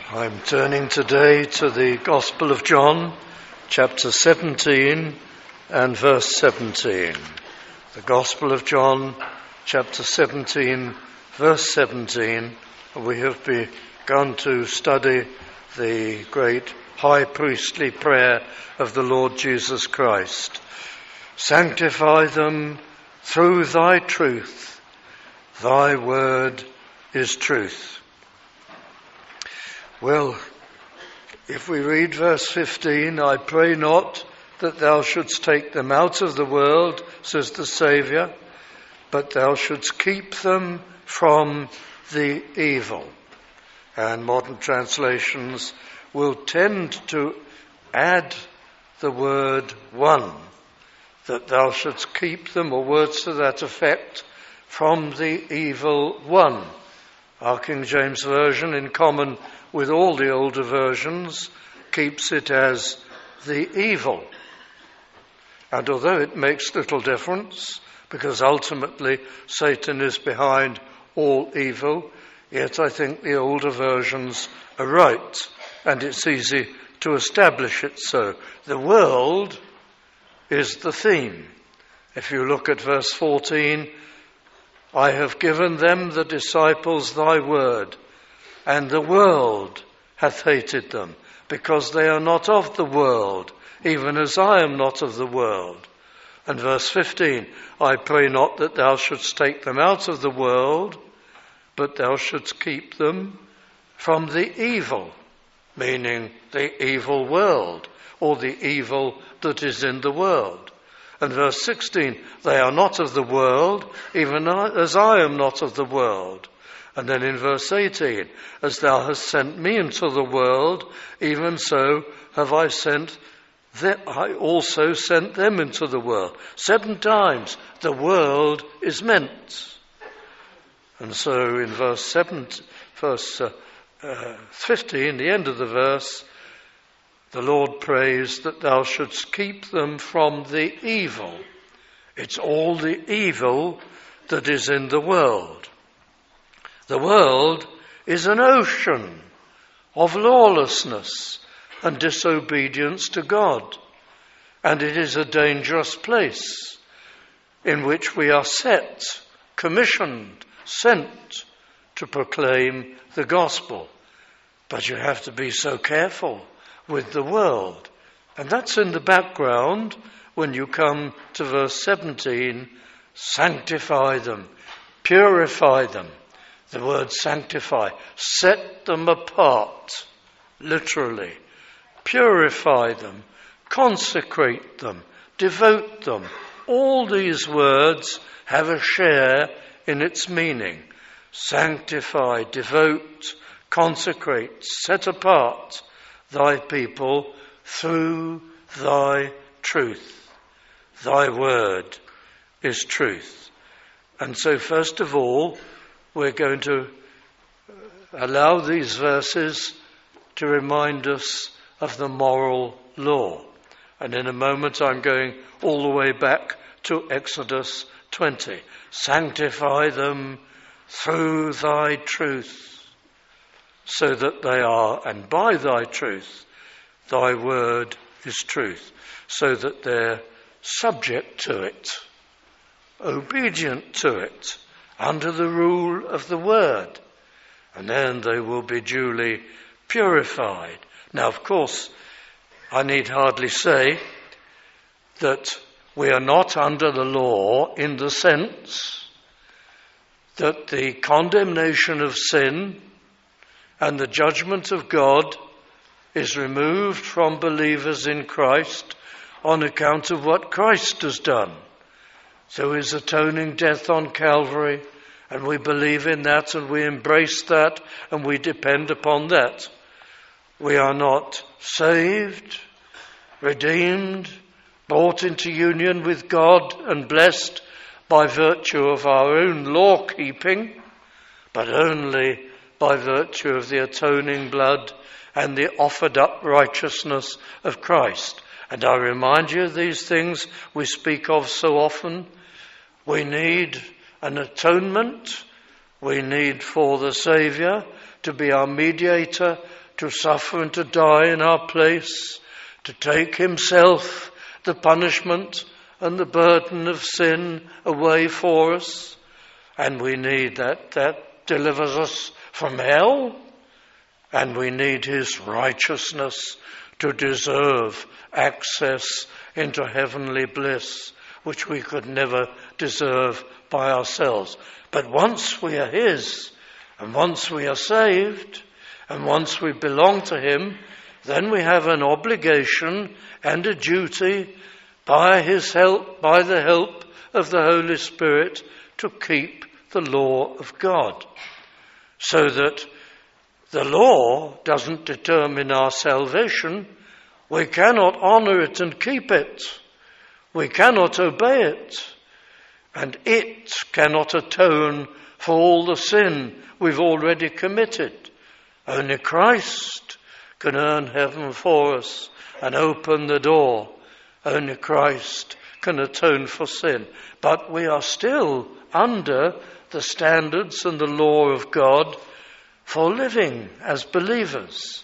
I'm turning today to the Gospel of John, chapter 17 and verse 17. The Gospel of John, chapter 17, verse 17. We have begun to study the great high priestly prayer of the Lord Jesus Christ. Sanctify them through thy truth. Thy word is truth. Well, if we read verse 15, I pray not that thou shouldst take them out of the world, says the Saviour, but thou shouldst keep them from the evil. And modern translations will tend to add the word one, that thou shouldst keep them, or words to that effect, from the evil one. Our King James Version, in common with all the older versions, keeps it as the evil. And although it makes little difference, because ultimately Satan is behind all evil, yet I think the older versions are right, and it's easy to establish it so. The world is the theme. If you look at verse 14, I have given them, the disciples, thy word, and the world hath hated them, because they are not of the world, even as I am not of the world. And verse 15, I pray not that thou shouldst take them out of the world, but thou shouldst keep them from the evil, meaning the evil world, or the evil that is in the world. And verse 16, they are not of the world, even as I am not of the world. And then in verse 18, as thou hast sent me into the world, even so have I also sent them into the world. 7 times the world is meant. And so in verse 15, the end of the verse, the Lord prays that thou shouldst keep them from the evil. It's all the evil that is in the world. The world is an ocean of lawlessness and disobedience to God. And it is a dangerous place in which we are set, commissioned, sent to proclaim the gospel. But you have to be so careful with the world. And that's in the background when you come to verse 17, sanctify them, purify them. The word sanctify, set them apart, literally. Purify them, consecrate them, devote them. All these words have a share in its meaning. Sanctify, devote, consecrate, set apart thy people through thy truth. Thy word is truth. And so first of all, we're going to allow these verses to remind us of the moral law. And in a moment I'm going all the way back to Exodus 20. Sanctify them through thy truth, so that they are, and by thy truth, thy word is truth, so that they're subject to it, obedient to it, under the rule of the word, and then they will be duly purified. Now, of course, I need hardly say that we are not under the law in the sense that the condemnation of sin and the judgment of God is removed from believers in Christ on account of what Christ has done. So his atoning death on Calvary, and we believe in that and we embrace that and we depend upon that. We are not saved, redeemed, brought into union with God and blessed by virtue of our own law keeping, but only by virtue of the atoning blood and the offered up righteousness of Christ. And I remind you of these things we speak of so often. We need an atonement. We need for the Saviour to be our mediator to suffer and to die in our place, to take himself the punishment and the burden of sin away for us. And we need that. That delivers us from hell. And we need his righteousness to deserve access into heavenly bliss, which we could never deserve by ourselves. But once we are his, and once we are saved, and once we belong to him, then we have an obligation and a duty by his help, by the help of the Holy Spirit, to keep the law of God. So that the law doesn't determine our salvation. We cannot honour it and keep it. We cannot obey it. And it cannot atone for all the sin we've already committed. Only Christ can earn heaven for us and open the door. Only Christ can atone for sin. But we are still under the standards and the law of for living as believers.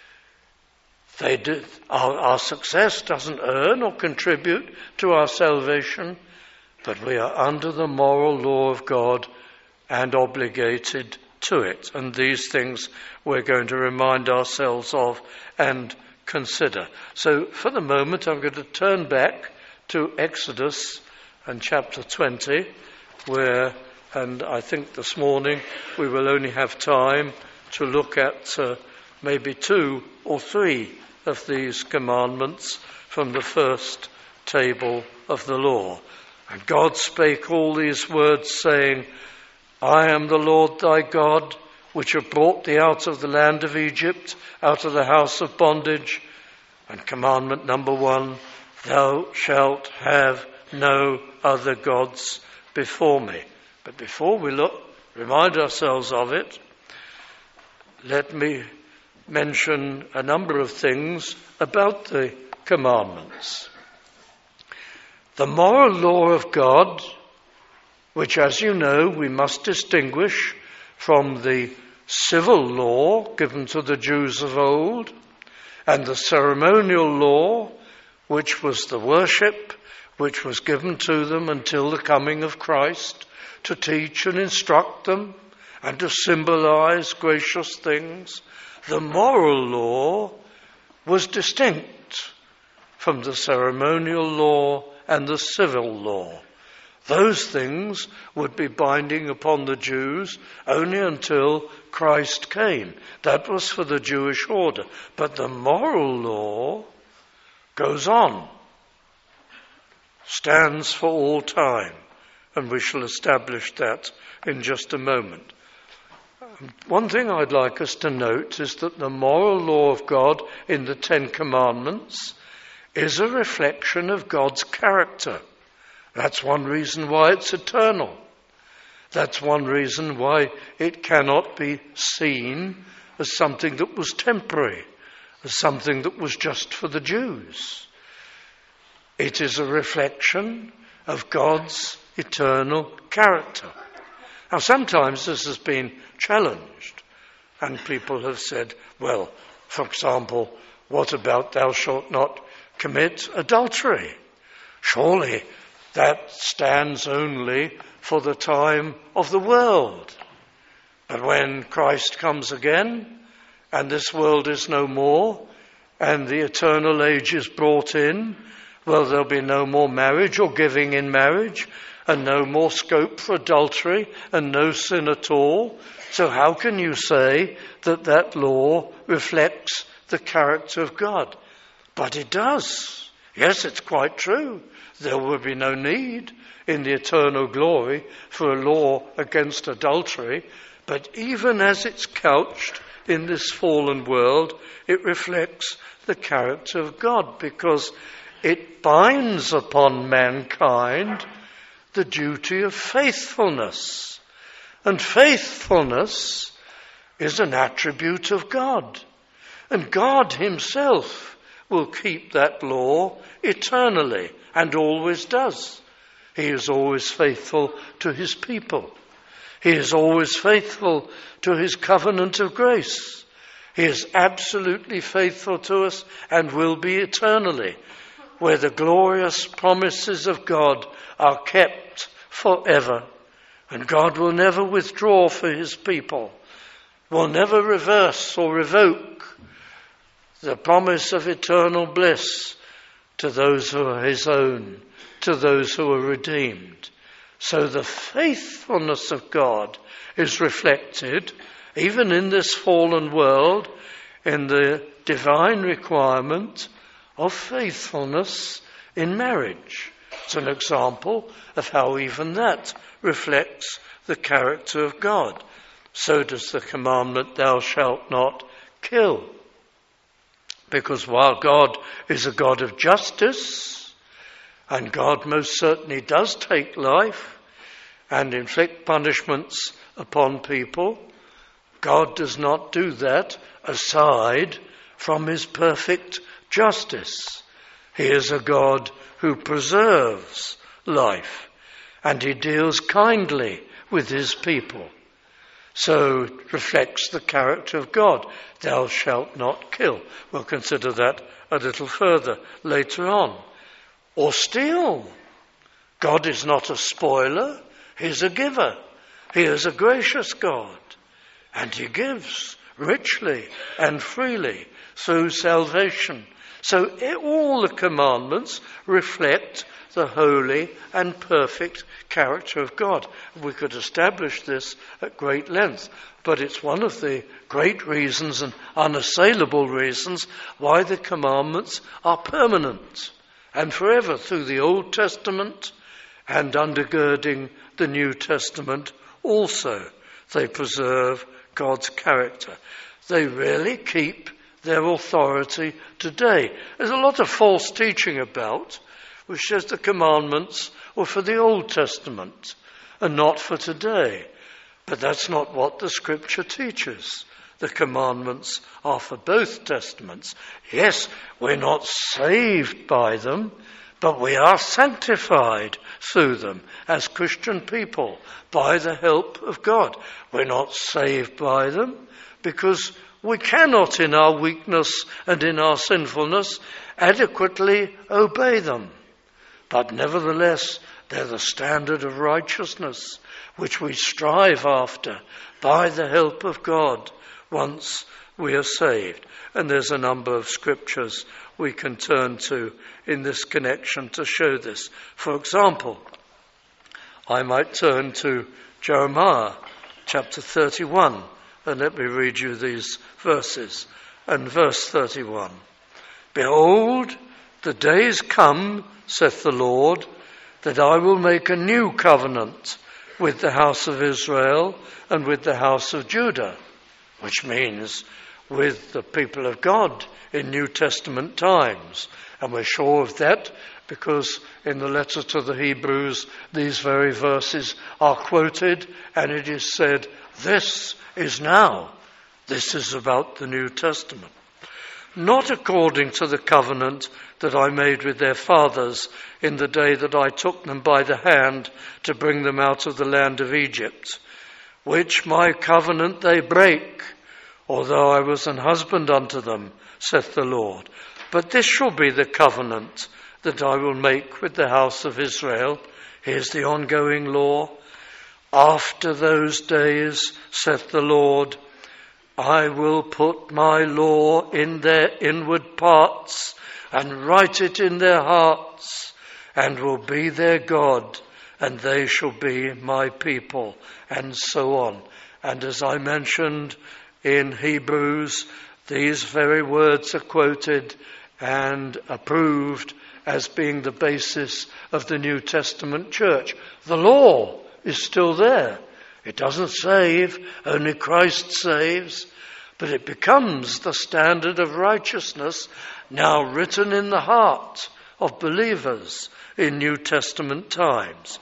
Our success doesn't earn or contribute to our salvation, but we are under the moral law of God and obligated to it. And these things we're going to remind ourselves of and consider. So for the moment, I'm going to turn back to Exodus and chapter 20, and I think this morning we will only have time to look at maybe 2 or 3 of these commandments from the first table of the law. And God spake all these words, saying, I am the Lord thy God, which have brought thee out of the land of Egypt, out of the house of bondage. And commandment number 1, thou shalt have no other gods before me. But before we remind ourselves of it, let me mention a number of things about the commandments. The moral law of God, which, as you know, we must distinguish from the civil law given to the Jews of old, and the ceremonial law, which was the worship which was given to them until the coming of Christ, to teach and instruct them and to symbolize gracious things. The moral law was distinct from the ceremonial law and the civil law. Those things would be binding upon the Jews only until Christ came. That was for the Jewish order. But the moral law goes on, stands for all time, and we shall establish that in just a moment. One thing I'd like us to note is that the moral law of God in the 10 Commandments is a reflection of God's character. That's one reason why it's eternal. That's one reason why it cannot be seen as something that was temporary, as something that was just for the Jews. It is a reflection of God's eternal character. Now, sometimes this has been challenged, and people have said, well, for example, what about thou shalt not commit adultery? Surely that stands only for the time of the world. But when Christ comes again, and this world is no more, and the eternal age is brought in, well, there'll be no more marriage or giving in marriage, and no more scope for adultery, and no sin at all. So how can you say that that law reflects the character of God? But it does. Yes, it's quite true. There will be no need in the eternal glory for a law against adultery. But even as it's couched in this fallen world, it reflects the character of God, because it binds upon mankind the duty of faithfulness. And faithfulness is an attribute of God. And God himself will keep that law eternally, and always does. He is always faithful to his people. He is always faithful to his covenant of grace. He is absolutely faithful to us and will be eternally, where the glorious promises of God are kept forever. And God will never withdraw for his people, will never reverse or revoke the promise of eternal bliss to those who are his own, to those who are redeemed. So the faithfulness of God is reflected, even in this fallen world, in the divine requirement of faithfulness in marriage. It's an example of how even that reflects the character of God. So does the commandment, thou shalt not kill. Because while God is a God of justice, and God most certainly does take life and inflict punishments upon people, God does not do that aside from his perfect justice. He is a God who preserves life, and he deals kindly with his people. So it reflects the character of God. Thou shalt not kill. We'll consider that a little further later on. Or steal. God is not a spoiler. He's a giver. He is a gracious God. And he gives richly and freely through salvation. So all the commandments reflect the holy and perfect character of God. We could establish this at great length, but it's one of the great reasons and unassailable reasons why the commandments are permanent and forever through the Old Testament and undergirding the New Testament also. They preserve God's character. They really keep their authority today. There's a lot of false teaching about, which says the commandments were for the Old Testament and not for today. But that's not what the Scripture teaches. The commandments are for both testaments. Yes, we're not saved by them, but we are sanctified through them as Christian people by the help of God. We're not saved by them because we cannot in our weakness and in our sinfulness adequately obey them. But nevertheless, they're the standard of righteousness which we strive after by the help of God once we are saved. And there's a number of scriptures we can turn to in this connection to show this. For example, I might turn to Jeremiah chapter 31, and let me read you these verses. And verse 31, Behold, the days come, saith the Lord, that I will make a new covenant with the house of Israel and with the house of Judah, which means with the people of God in New Testament times. And we're sure of that because in the letter to the Hebrews, these very verses are quoted, and it is said, this is now. This is about the New Testament. Not according to the covenant that I made with their fathers in the day that I took them by the hand to bring them out of the land of Egypt, which my covenant they break, although I was an husband unto them, saith the Lord. But this shall be the covenant that I will make with the house of Israel. Here's the ongoing law. After those days, saith the Lord, I will put my law in their inward parts and write it in their hearts, and will be their God, and they shall be my people, and so on. And as I mentioned in Hebrews, these very words are quoted and approved as being the basis of the New Testament church. The law is still there. It doesn't save, only Christ saves, but it becomes the standard of righteousness now written in the heart of believers in New Testament times.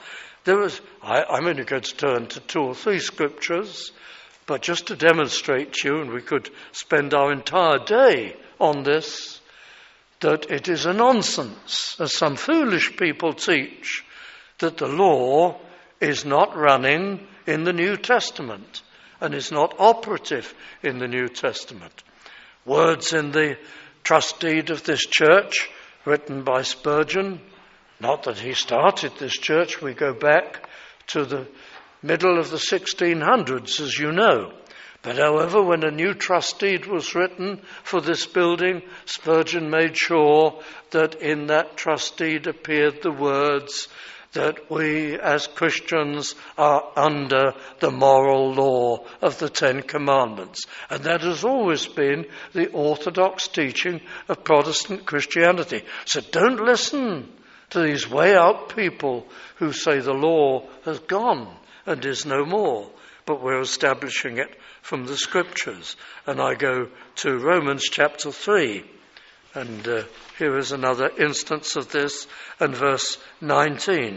I'm only going to turn to 2 or 3 scriptures, but just to demonstrate to you, and we could spend our entire day on this, that it is a nonsense, as some foolish people teach, that the law is not running in the New Testament and is not operative in the New Testament. words in the trust deed of this church, written by Spurgeon. Not that he started this church, we go back to the middle of the 1600s, as you know. But however, when a new trust deed was written for this building, Spurgeon made sure that in that trust deed appeared the words that we as Christians are under the moral law of the Ten Commandments. And that has always been the orthodox teaching of Protestant Christianity. So don't listen to these way out people who say the law has gone and is no more, but we're establishing it from the Scriptures. And I go to Romans chapter 3, and here is another instance of this, and verse 19.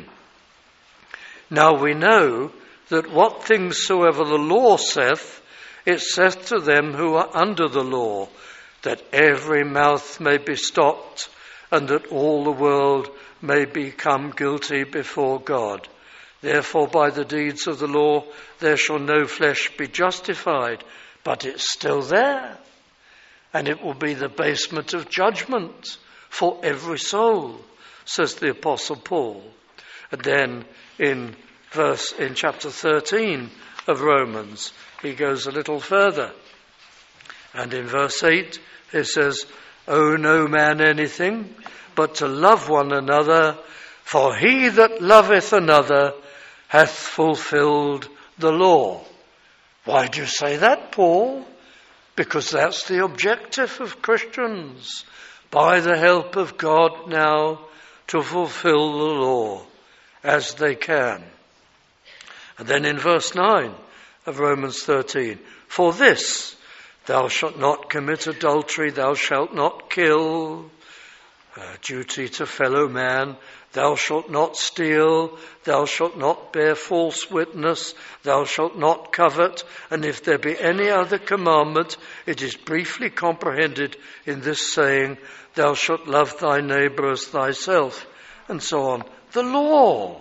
Now we know that what things soever the law saith, it saith to them who are under the law, that every mouth may be stopped, and that all the world may become guilty before God. Therefore by the deeds of the law there shall no flesh be justified, but it's still there. And it will be the basement of judgment for every soul, says the Apostle Paul. And then in chapter 13 of Romans, he goes a little further. And in verse 8, he says, owe no man anything, but to love one another, for he that loveth another hath fulfilled the law. Why do you say that, Paul? Because that's the objective of Christians, by the help of God now, to fulfill the law as they can. And then in verse 9 of Romans 13, for this, thou shalt not commit adultery, thou shalt not kill, duty to fellow man, thou shalt not steal, thou shalt not bear false witness, thou shalt not covet, and if there be any other commandment, it is briefly comprehended in this saying, thou shalt love thy neighbour as thyself, and so on. The law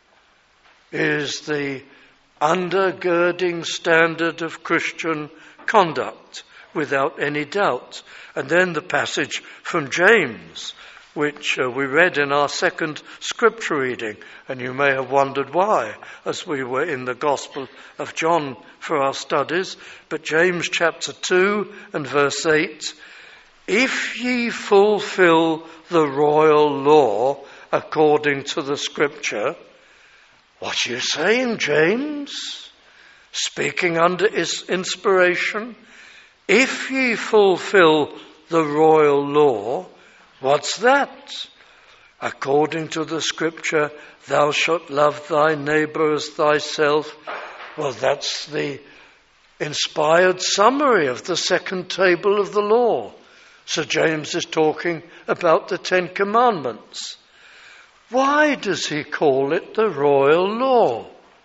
is the undergirding standard of Christian conduct, without any doubt. And then the passage from James, which we read in our second scripture reading, and you may have wondered why, as we were in the Gospel of John for our studies. But James chapter 2 and verse 8, if ye fulfill the royal law according to the scripture. What are you saying, James? Speaking under his inspiration. If ye fulfill the royal law, what's that? According to the scripture, thou shalt love thy neighbour as thyself. Well, that's the inspired summary of the second table of the law. So James is talking about the Ten Commandments. Why does he call it the royal law?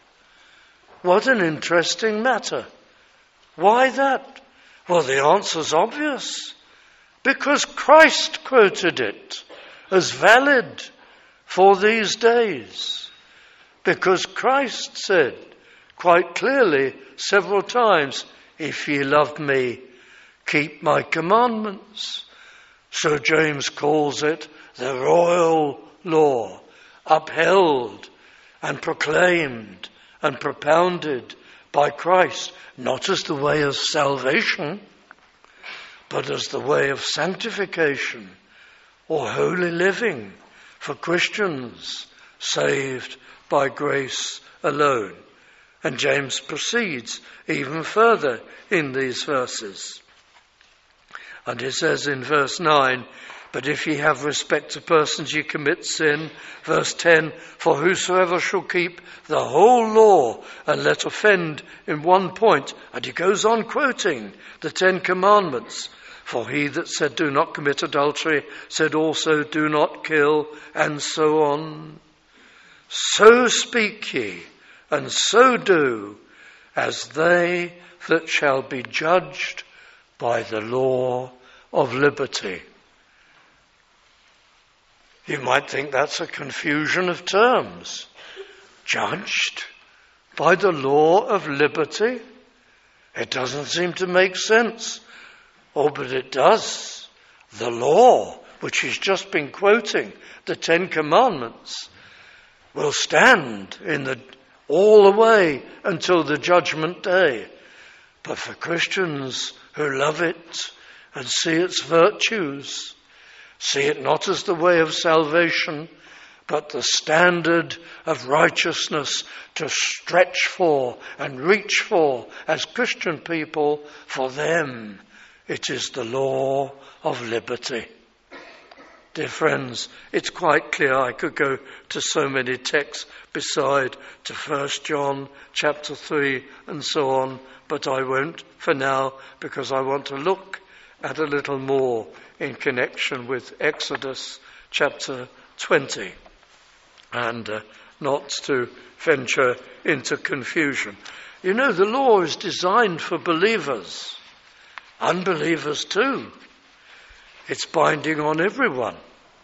What an interesting matter. Why that? Well, the answer's obvious. Because Christ quoted it as valid for these days. Because Christ said quite clearly several times, if ye love me, keep my commandments. So James calls it the royal law, upheld and proclaimed and propounded by Christ, not as the way of salvation, but as the way of sanctification or holy living for Christians saved by grace alone. And James proceeds even further in these verses. And he says in verse 9, but if ye have respect to persons, ye commit sin. Verse 10, for whosoever shall keep the whole law and let offend in one point. And he goes on quoting the Ten Commandments. For he that said, do not commit adultery, said also, do not kill, and so on. So speak ye, and so do, as they that shall be judged by the law of liberty. You might think that's a confusion of terms. Judged by the law of liberty? It doesn't seem to make sense. Oh, but it does. The law, which he's just been quoting, the Ten Commandments, will stand all the way until the judgment day. But for Christians who love it and see its virtues, see it not as the way of salvation, but the standard of righteousness to stretch for and reach for as Christian people, for them it is the law of liberty. Dear friends, it's quite clear. I could go to so many texts beside to 1 John chapter 3 and so on, but I won't for now because I want to look at a little more in connection with Exodus chapter 20 and not to venture into confusion. You know, the law is designed for believers, unbelievers too. It's binding on everyone.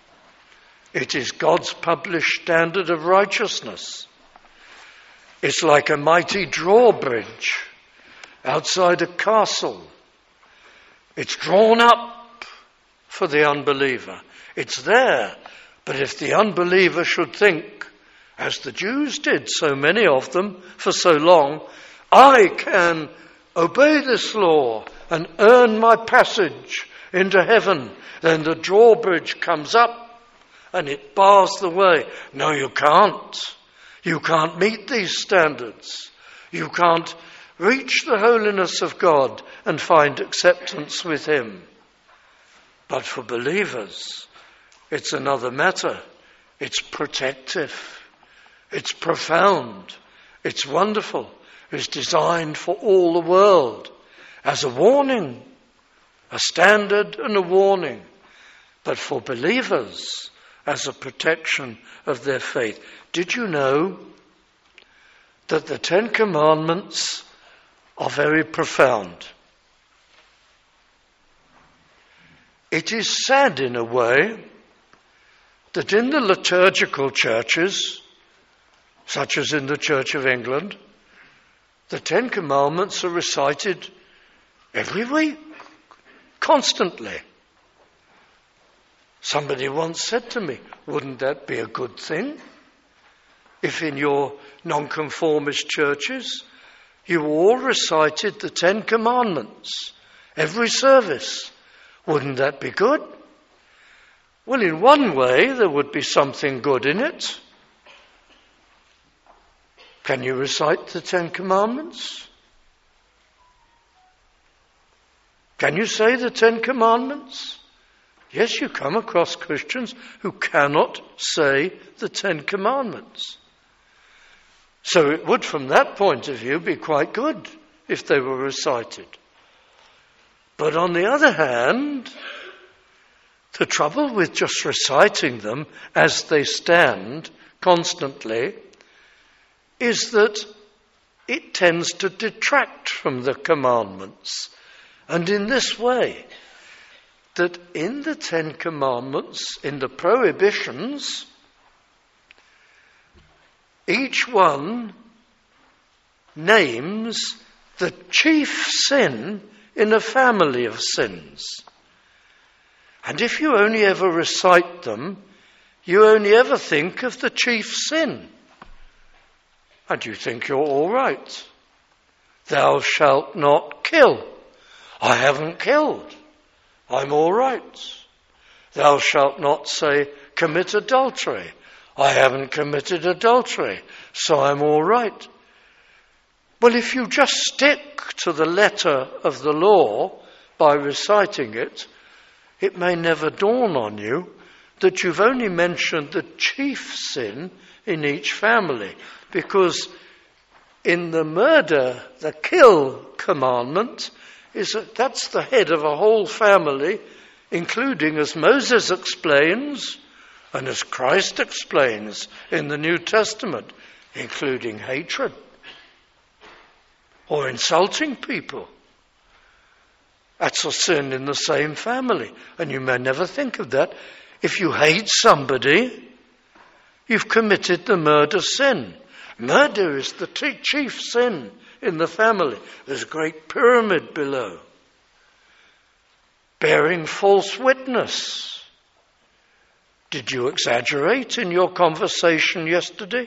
It is God's published standard of righteousness. It's like a mighty drawbridge outside a castle. It's drawn up for the unbeliever. It's there. But if the unbeliever should think, as the Jews did, so many of them for so long, I can obey this law and earn my passage into heaven, then the drawbridge comes up and it bars the way. No, you can't. You can't meet these standards. You can't reach the holiness of God and find acceptance with him. But for believers, it's another matter. It's protective. It's profound. It's wonderful. It's designed for all the world as a warning, a standard and a warning. But for believers, as a protection of their faith. Did you know that the Ten Commandments are very profound? It is sad in a way that in the liturgical churches, such as in the Church of England, the Ten Commandments are recited every week, constantly. Somebody once said to me, wouldn't that be a good thing? If in your nonconformist churches you all recited the Ten Commandments, every service, wouldn't that be good? Well, in one way there would be something good in it. Can you recite the Ten Commandments? Can you say the Ten Commandments? Yes, you come across Christians who cannot say the Ten Commandments. So it would, from that point of view, be quite good if they were recited. But on the other hand, the trouble with just reciting them as they stand constantly is that it tends to detract from the commandments. And in this way, that in the Ten Commandments, in the prohibitions, each one names the chief sin in a family of sins. And if you only ever recite them, you only ever think of the chief sin. And you think you're all right. Thou shalt not kill. I haven't killed. I'm all right. Thou shalt not say, commit adultery. I haven't committed adultery, so I'm all right. Well, if you just stick to the letter of the law by reciting it, it may never dawn on you that you've only mentioned the chief sin in each family. Because in the murder, the kill commandment, that's the head of a whole family, including, as Moses explains, and as Christ explains in the New Testament, including hatred or insulting people. That's a sin in the same family. And you may never think of that. If you hate somebody, you've committed the murder sin. Murder is the chief sin in the family. There's a great pyramid below. bearing false witness. Did you exaggerate in your conversation yesterday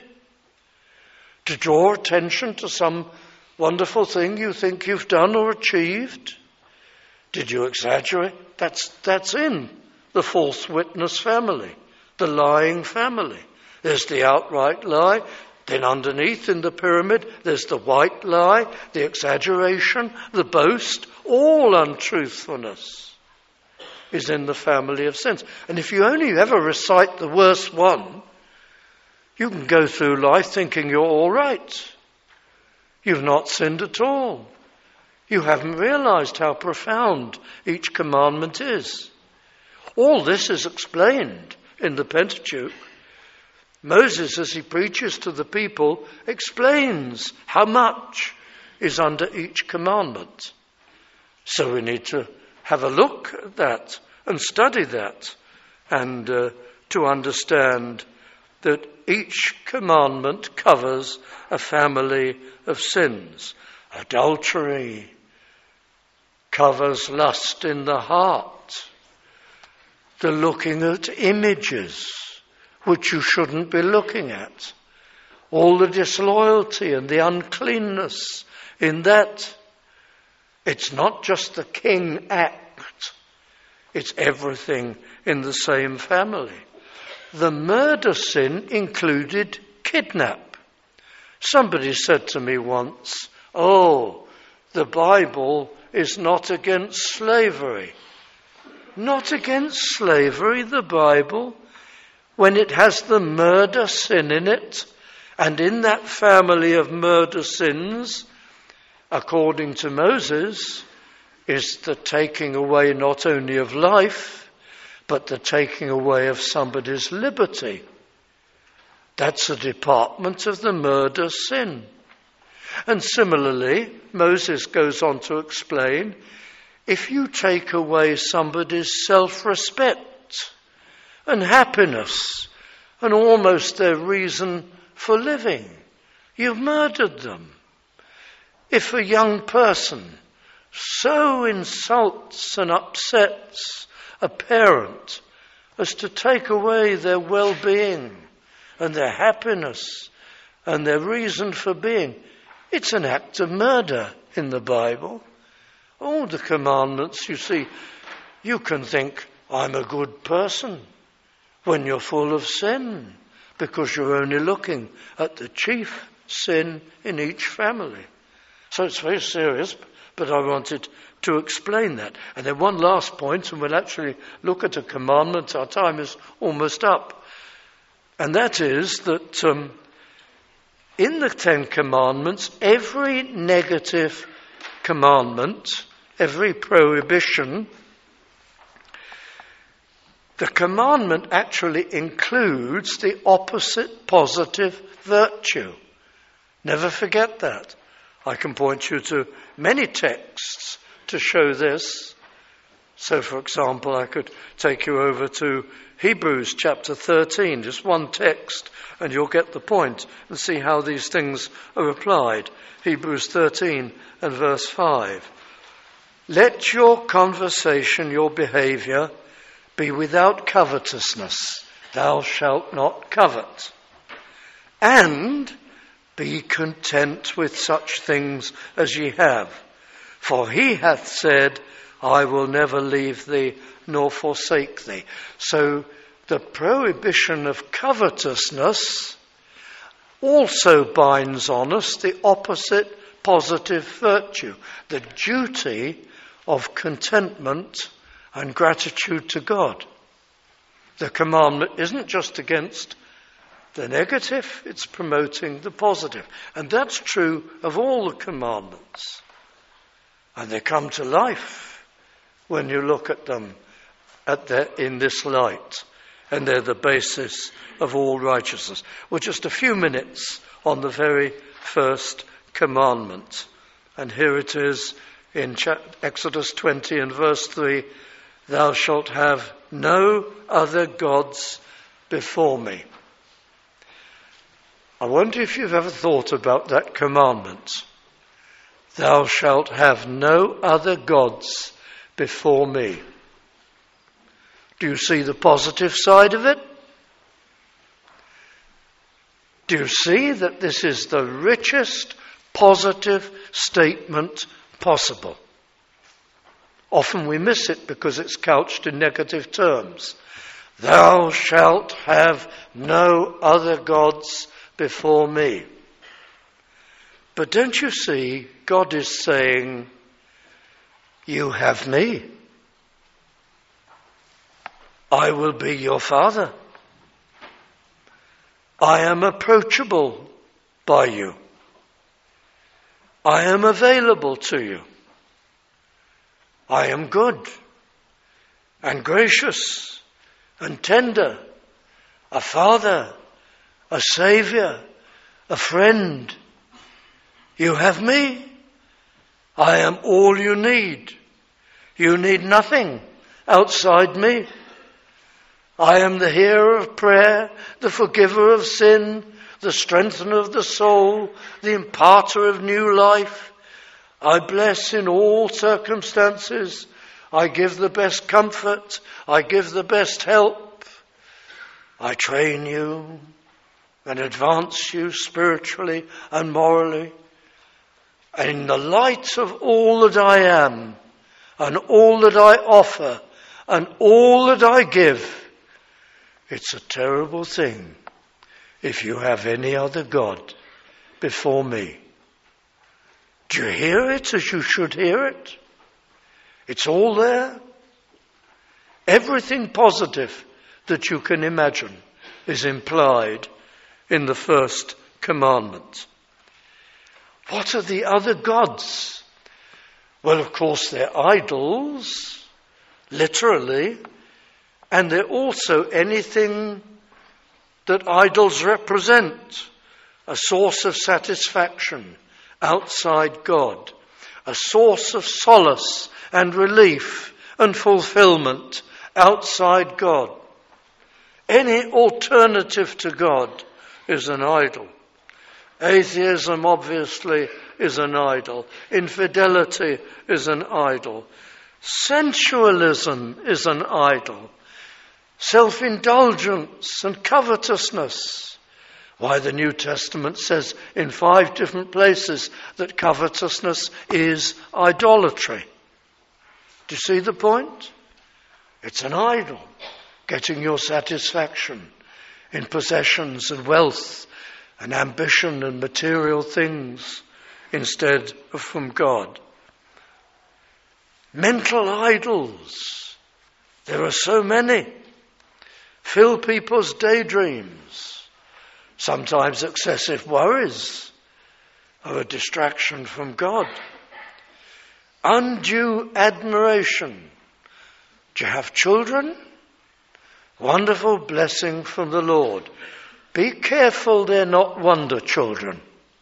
to draw attention to some wonderful thing you think you've done or achieved? Did you exaggerate? That's in the false witness family, the lying family. There's the outright lie. Then underneath in the pyramid, there's the white lie, the exaggeration, the boast. All untruthfulness is in the family of sins. And if you only ever recite the worst one, you can go through life thinking you're all right. You've not sinned at all. You haven't realized how profound each commandment is. All this is explained in the Pentateuch. Moses, as he preaches to the people, explains how much is under each commandment. So we need to have a look at that and study that, and to understand that each commandment covers a family of sins. Adultery covers lust in the heart, the looking at images which you shouldn't be looking at, all the disloyalty and the uncleanness in that. It's not just the king act, it's everything in the same family. The murder sin included kidnap. Somebody said to me once, "Oh, the Bible is not against slavery." Not against slavery, the Bible, when it has the murder sin in it, and in that family of murder sins, according to Moses, is the taking away not only of life, but the taking away of somebody's liberty. That's a department of the murder sin. And similarly, Moses goes on to explain, if you take away somebody's self-respect and happiness and almost their reason for living, you've murdered them. If a young person so insults and upsets a parent as to take away their well-being and their happiness and their reason for being, it's an act of murder in the Bible. All the commandments, you see, you can think, I'm a good person, when you're full of sin, because you're only looking at the chief sin in each family. So it's very serious, but I wanted to explain that. And then one last point, and we'll actually look at a commandment. Our time is almost up. And that is that in the Ten Commandments, every negative commandment, every prohibition, the commandment actually includes the opposite positive virtue. Never forget that. I can point you to many texts to show this. So, for example, I could take you over to Hebrews chapter 13, just one text, and you'll get the point and see how these things are applied. Hebrews 13 and verse 5. Let your conversation, your behavior, be without covetousness. Thou shalt not covet. And be content with such things as ye have. For he hath said, I will never leave thee nor forsake thee. So the prohibition of covetousness also binds on us the opposite positive virtue, the duty of contentment and gratitude to God. The commandment isn't just against the negative, it's promoting the positive. And that's true of all the commandments. And they come to life when you look at them in this light. And they're the basis of all righteousness. Well, just a few minutes on the very first commandment. And here it is in Exodus 20 and verse 3. Thou shalt have no other gods before me. I wonder if you've ever thought about that commandment. Thou shalt have no other gods before me. Do you see the positive side of it? Do you see that this is the richest positive statement possible? Often we miss it because it's couched in negative terms. Thou shalt have no other gods before me. But don't you see, God is saying, you have me. I will be your Father. I am approachable by you. I am available to you. I am good and gracious and tender, a father, a saviour, a friend. You have me. I am all you need. You need nothing outside me. I am the hearer of prayer, the forgiver of sin, the strengthener of the soul, the imparter of new life. I bless in all circumstances. I give the best comfort. I give the best help. I train you and advance you spiritually and morally. And in the light of all that I am and all that I offer and all that I give, it's a terrible thing if you have any other God before me. Do you hear it as you should hear it? It's all there. Everything positive that you can imagine is implied in the first commandment. What are the other gods? Well, of course, they're idols, literally, and they're also anything that idols represent, a source of satisfaction outside God, a source of solace and relief and fulfillment outside God. Any alternative to God is an idol. Atheism, obviously, is an idol. Infidelity is an idol. Sensualism is an idol. Self-indulgence and covetousness. Why, the New Testament says in 5 different places that covetousness is idolatry. Do you see the point? It's an idol, getting your satisfaction in possessions and wealth and ambition and material things instead of from God. Mental idols. There are so many. Fill people's daydreams. Sometimes excessive worries are a distraction from God. Undue admiration. Do you have children? Wonderful blessing from the Lord. Be careful they're not wonder children.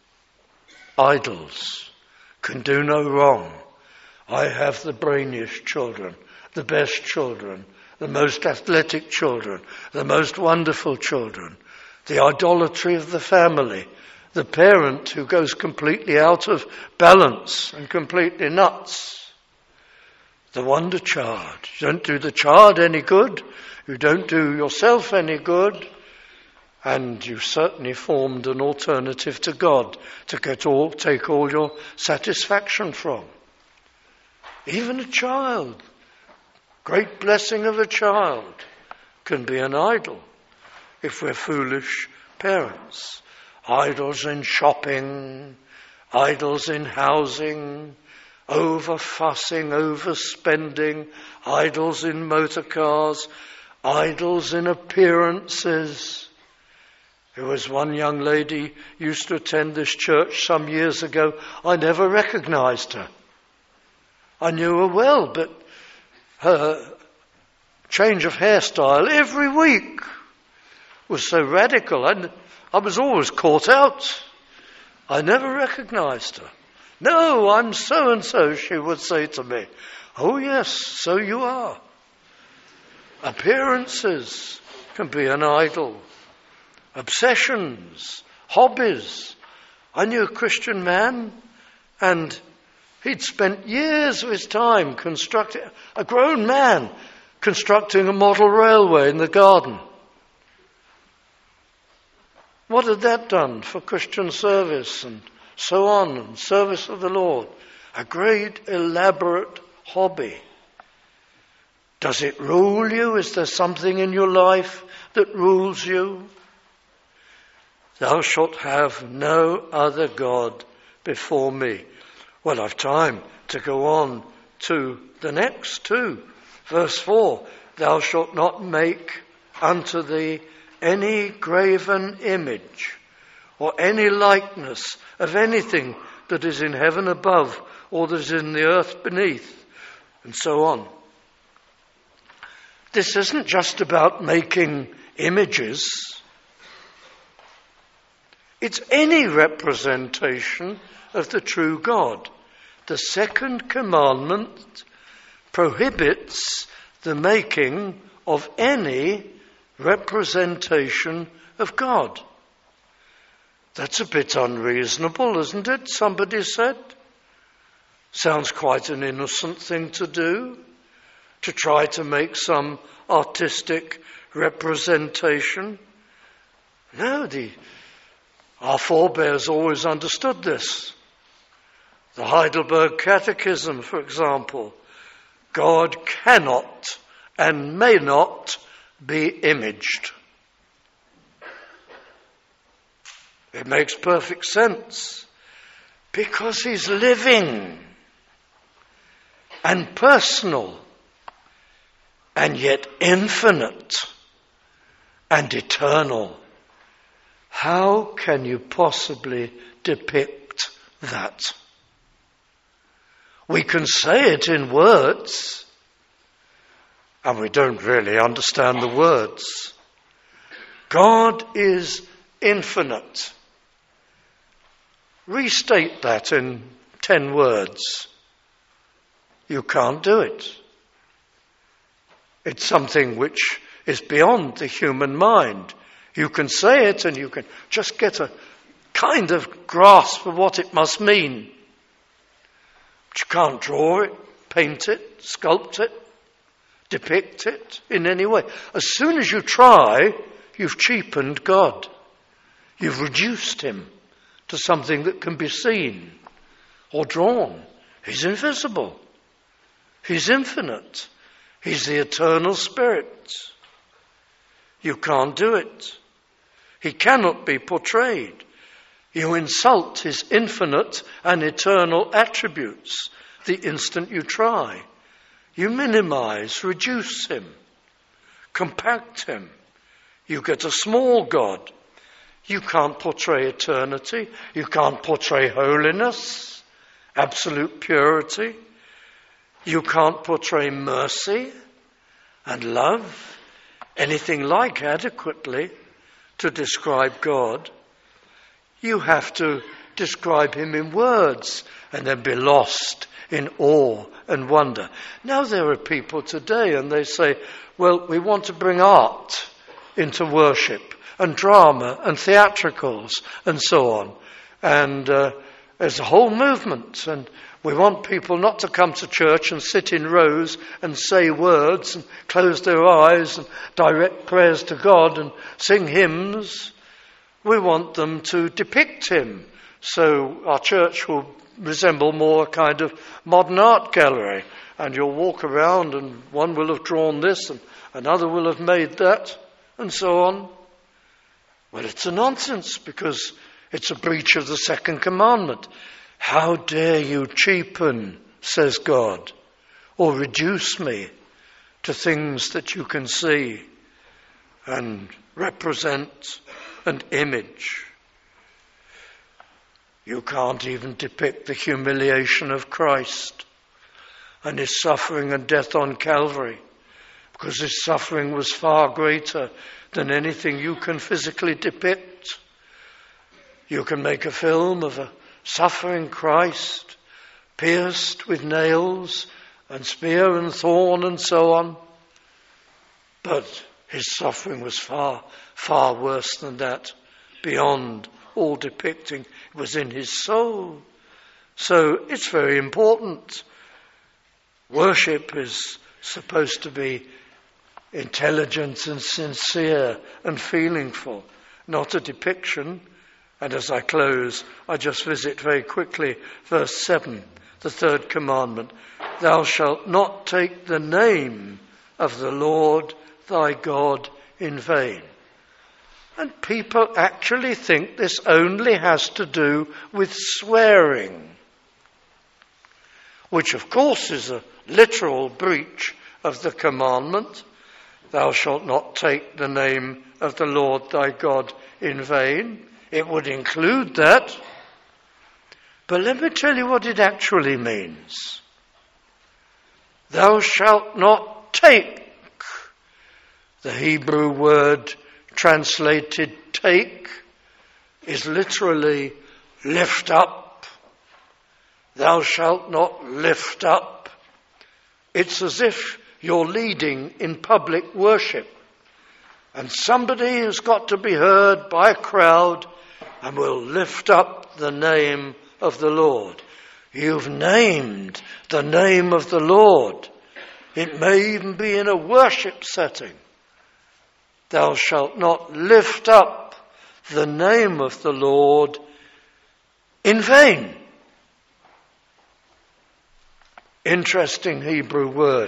Idols can do no wrong. I have the brainiest children, the best children, the most athletic children, the most wonderful children. The idolatry of the family, the parent who goes completely out of balance and completely nuts. The wonder child. You don't do the child any good. You don't do yourself any good. And you certainly formed an alternative to God to take all your satisfaction from. Even a child, great blessing of a child, can be an idol if we're foolish parents. Idols in shopping, idols in housing, over-fussing, overspending, idols in motor cars, idols in appearances. There was one young lady used to attend this church some years ago. I never recognized her. I knew her well, but her change of hairstyle every week was so radical. I was always caught out. I never recognized her. No, I'm so-and-so, she would say to me. Oh yes, so you are. Appearances can be an idol. Obsessions, hobbies. I knew a Christian man, and he'd spent years of his time constructing, a grown man, constructing a model railway in the garden. What had that done for Christian service and so on, and service of the Lord? A great elaborate hobby. Does it rule you? Is there something in your life that rules you? Thou shalt have no other God before me. Well, I've time to go on to the next two. Verse 4, thou shalt not make unto thee any graven image or any likeness of anything that is in heaven above or that is in the earth beneath, and so on. This isn't just about making images. It's any representation of the true God. The second commandment prohibits the making of any representation of God. That's a bit unreasonable, isn't it? Somebody said. Sounds quite an innocent thing to do, to try to make some artistic representation. No, our forebears always understood this. The Heidelberg Catechism, for example, God cannot and may not be imaged. It makes perfect sense because he's living and personal and yet infinite and eternal. How can you possibly depict that? We can say it in words, and we don't really understand the words. God is infinite. Restate that in 10 words. You can't do it. It's something which is beyond the human mind. You can say it and you can just get a kind of grasp of what it must mean. But you can't draw it, paint it, sculpt it, depict it in any way. As soon as you try, you've cheapened God. You've reduced him to something that can be seen or drawn. He's invisible. He's infinite. He's the eternal Spirit. You can't do it. He cannot be portrayed. You insult his infinite and eternal attributes the instant you try. You minimize, reduce him, compact him. You get a small God. You can't portray eternity. You can't portray holiness, absolute purity. You can't portray mercy and love, anything like adequately to describe God. You have to describe him in words and then be lost in awe and wonder. Now there are people today and they say, well, we want to bring art into worship and drama and theatricals and so on. And there's a whole movement, and we want people not to come to church and sit in rows and say words and close their eyes and direct prayers to God and sing hymns. We want them to depict him. So our church will resemble more a kind of modern art gallery. And you'll walk around and one will have drawn this and another will have made that and so on. Well, it's a nonsense because it's a breach of the second commandment. How dare you cheapen, says God, or reduce me to things that you can see and represent and image. You can't even depict the humiliation of Christ and his suffering and death on Calvary, because his suffering was far greater than anything you can physically depict. You can make a film of a suffering Christ, pierced with nails and spear and thorn and so on. But his suffering was far, far worse than that, beyond all depicting. It was in his soul. So it's very important. Worship is supposed to be intelligent and sincere and feelingful, not a depiction. And as I close, I just visit very quickly verse 7, the third commandment. Thou shalt not take the name of the Lord thy God in vain. And people actually think this only has to do with swearing, which of course is a literal breach of the commandment. Thou shalt not take the name of the Lord thy God in vain. It would include that. But let me tell you what it actually means. Thou shalt not take. The Hebrew word translated take is literally lift up. Thou shalt not lift up. It's as if you're leading in public worship and somebody has got to be heard by a crowd and will lift up the name of the Lord. You've named the name of the Lord. It may even be in a worship setting. Thou shalt not lift up the name of the Lord in vain. Interesting Hebrew word.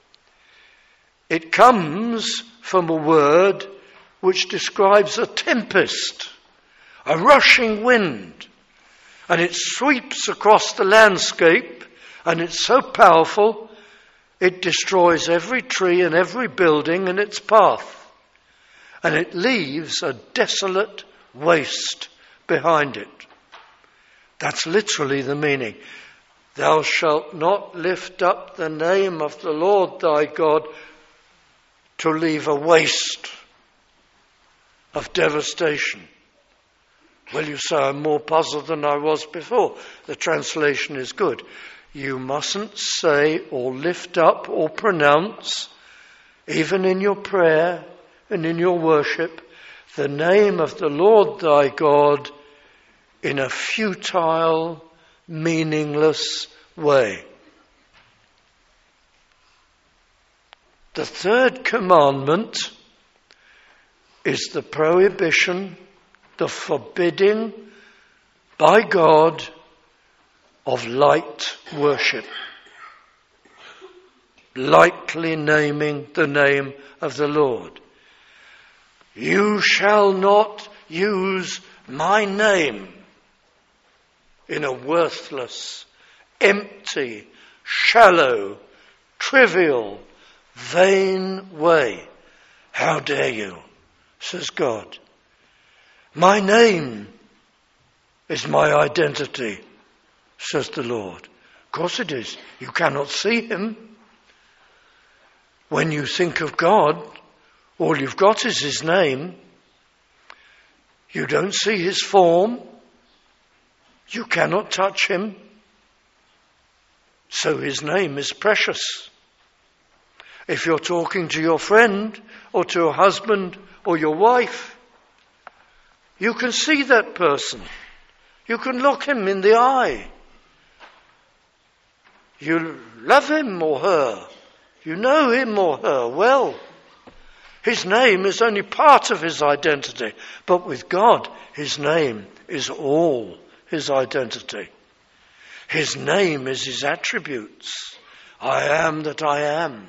It comes from a word which describes a tempest, a rushing wind, and it sweeps across the landscape, and it's so powerful it destroys every tree and every building in its path. And it leaves a desolate waste behind it. That's literally the meaning. Thou shalt not lift up the name of the Lord thy God to leave a waste of devastation. Well, you say, I'm more puzzled than I was before. The translation is good. You mustn't say or lift up or pronounce, even in your prayer and in your worship, the name of the Lord thy God in a futile, meaningless way. The third commandment is the prohibition, the forbidding by God of light worship. Lightly naming the name of the Lord. You shall not use my name in a worthless, empty, shallow, trivial, vain way. How dare you, says God. My name is my identity, says the Lord. Of course it is. You cannot see him. When you think of God, all you've got is his name. You don't see his form. You cannot touch him. So his name is precious. If you're talking to your friend or to a husband or your wife, you can see that person. You can look him in the eye. You love him or her. You know him or her well. His name is only part of his identity, but with God, his name is all his identity. His name is his attributes. I am that I am.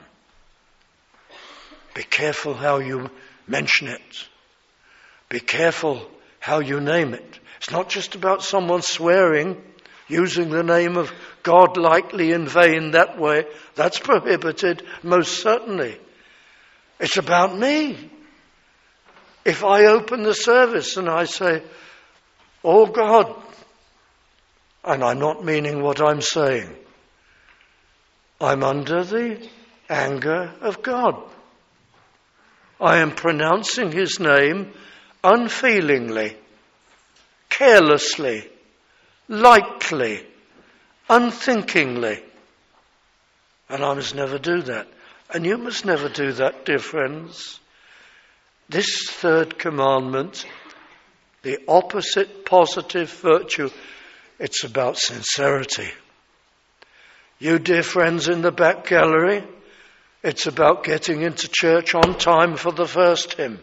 Be careful how you mention it. Be careful how you name it. It's not just about someone swearing, using the name of God lightly in vain that way. That's prohibited, most certainly. It's about me. If I open the service and I say, oh God, and I'm not meaning what I'm saying, I'm under the anger of God. I am pronouncing his name unfeelingly, carelessly, lightly, unthinkingly. And I must never do that. And you must never do that, dear friends. This third commandment, the opposite positive virtue, it's about sincerity. You, dear friends in the back gallery, It's about getting into church on time for the first hymn.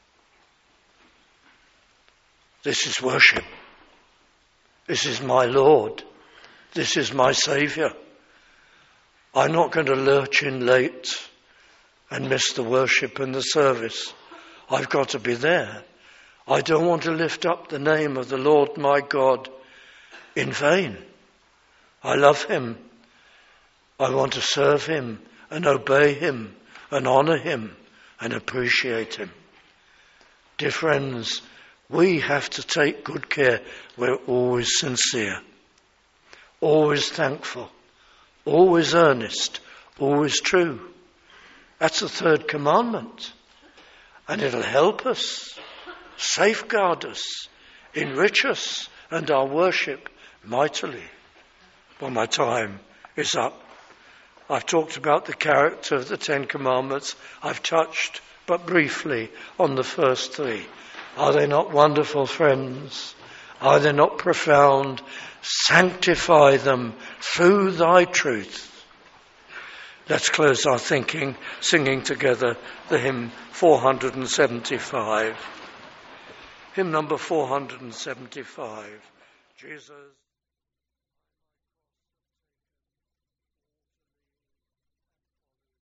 This is worship. This is my Lord. This is my Saviour. I'm not going to lurch in late and miss the worship and the service. I've got to be there. I don't want to lift up the name of the Lord my God in vain. I love him. I want to serve him and obey him and honour him and appreciate him. Dear friends, we have to take good care. We're always sincere, always thankful, always earnest, always true. That's the third commandment. And it'll help us, safeguard us, enrich us and our worship mightily. Well, my time is up. I've talked about the character of the Ten Commandments. I've touched, but briefly, on the first three. Are they not wonderful, friends? Are they not profound? Sanctify them through thy truth. Let's close our thinking, singing together the hymn 475. Hymn number 475. Jesus.